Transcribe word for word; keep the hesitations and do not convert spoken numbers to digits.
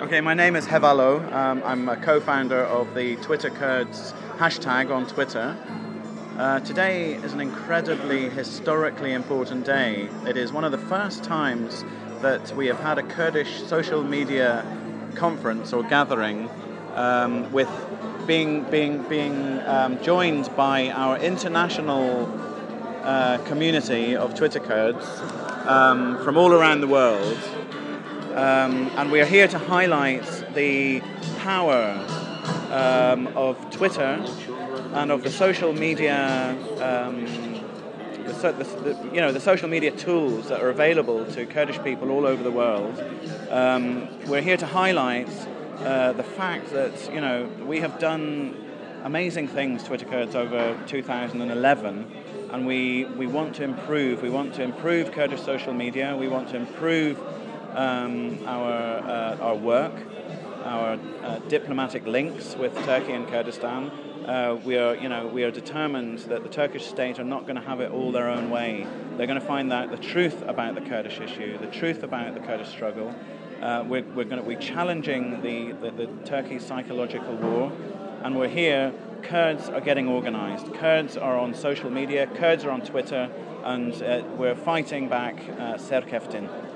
Okay, my name is Hevalo. Um, I'm a co-founder of the Twitter Kurds hashtag on Twitter. Uh, today is an incredibly historically important day. It is one of the first times that we have had a Kurdish social media conference or gathering um, with being being being um, joined by our international uh, community of Twitter Kurds um, from all around the world. Um, and we are here to highlight the power um, of Twitter and of the social media, um, the, so, the, the, you know, the social media tools that are available to Kurdish people all over the world. Um, we're here to highlight uh, the fact that, you know, we have done amazing things, Twitter Kurds, over two thousand eleven, and we we want to improve. We want to improve Kurdish social media. We want to improve Um, our uh, our work, our uh, diplomatic links with Turkey and Kurdistan. Uh, we are, you know, we are determined that the Turkish state are not going to have it all their own way. They're going to find out the truth about the Kurdish issue, the truth about the Kurdish struggle. Uh, we're we're going to be challenging the, the the Turkey's psychological war, and we're here. Kurds are getting organized. Kurds are on social media. Kurds are on Twitter, and uh, we're fighting back uh, Serkeftin.